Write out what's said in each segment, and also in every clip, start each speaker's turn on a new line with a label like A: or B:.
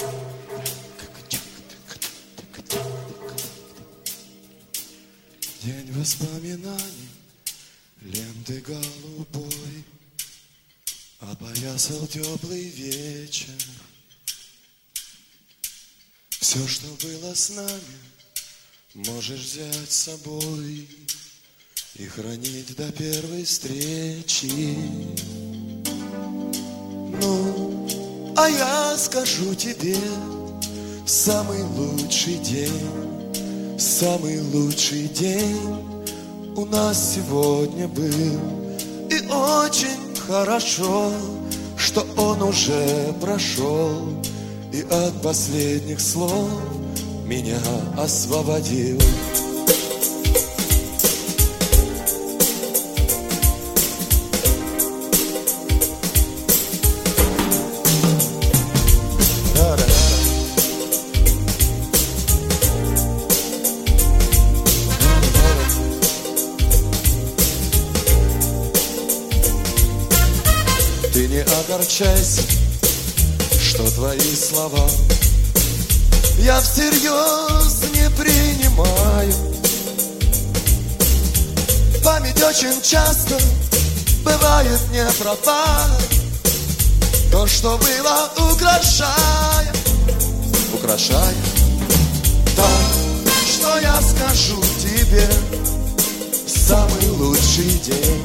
A: День воспоминаний, ленты голубой, опоясал теплый вечер. Все, что было с нами, можешь взять с собой и хранить до первой встречи. Ну, а я скажу тебе, самый лучший день у нас сегодня был. И очень хорошо, что он уже прошел, и от последних слов меня освободил. Ты не огорчайся, что твои слова я всерьез не принимаю. Память очень часто бывает не права. То, что было, украшает так, что я скажу тебе. Самый лучший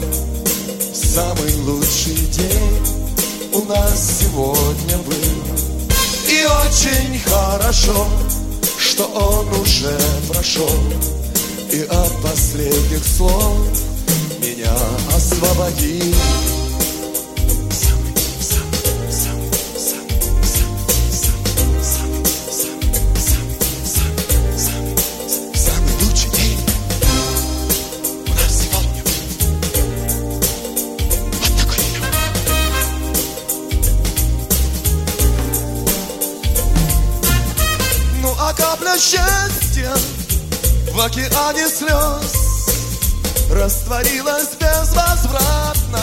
A: день у нас сегодня был. И очень хорошо, что он уже прошел, и от последних слов меня освободил. Самый лучший день у нас сегодня был. Вот такой. Ну а капля счастья в океане слез растворилась безвозвратно.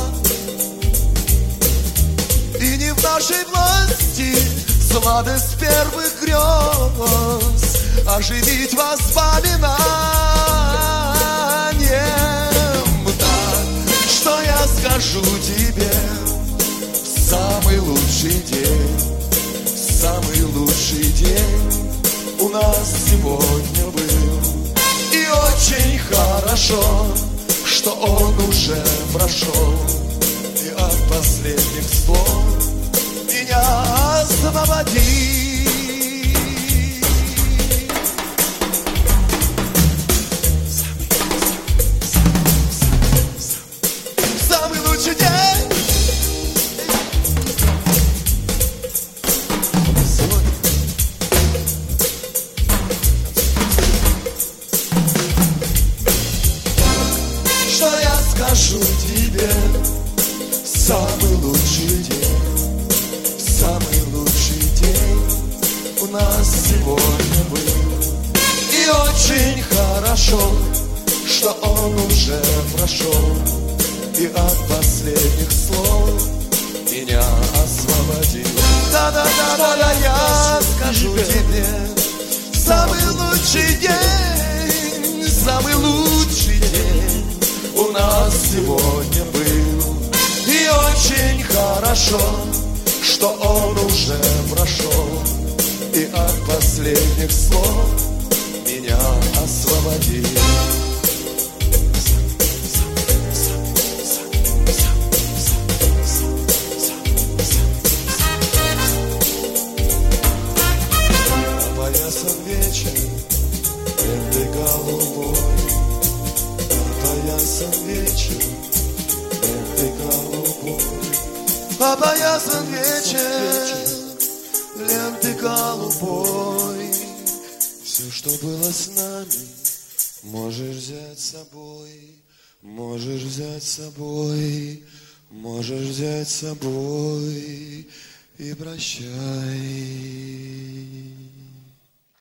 A: И не в нашей власти сладость первых грез оживить воспоминанием. Так, что я скажу тебе, самый лучший день у нас сегодня был. И очень хорошо, что он уже прошел, и от последних слов меня освободил. Самый лучший день. Что я скажу тебе, самый лучший день у нас сегодня был. И очень хорошо, что он уже прошел, и от последних слов меня освободил. Да-да-да-да, я скажу тебе, самый лучший день у нас сегодня был. И очень хорошо, что он уже прошел, и от последних слов меня освободил. Опоясан вечер лентой голубой, опоясан вечер лентой голубой, опоясан вечер лентой голубой. Все, что было с нами, можешь взять с собой, можешь взять с собой, можешь взять с собой и прощай.